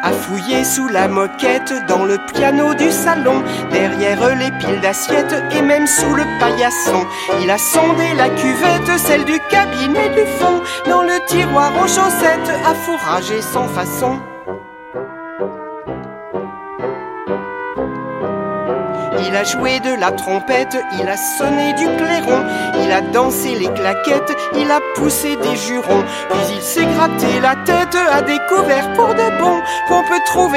a fouillé sous la moquette, dans le piano du salon, derrière les piles d'assiettes et même sous le paillasson. Il a sondé la cuvette, celle du cabinet du fond, dans le tiroir aux chaussettes, a fourragé sans façon. Il a joué de la trompette, il a sonné du clairon, il a dansé les claquettes, il a poussé des jurons. Puis il s'est gratté la tête, a découvert pour de bon qu'on peut trouver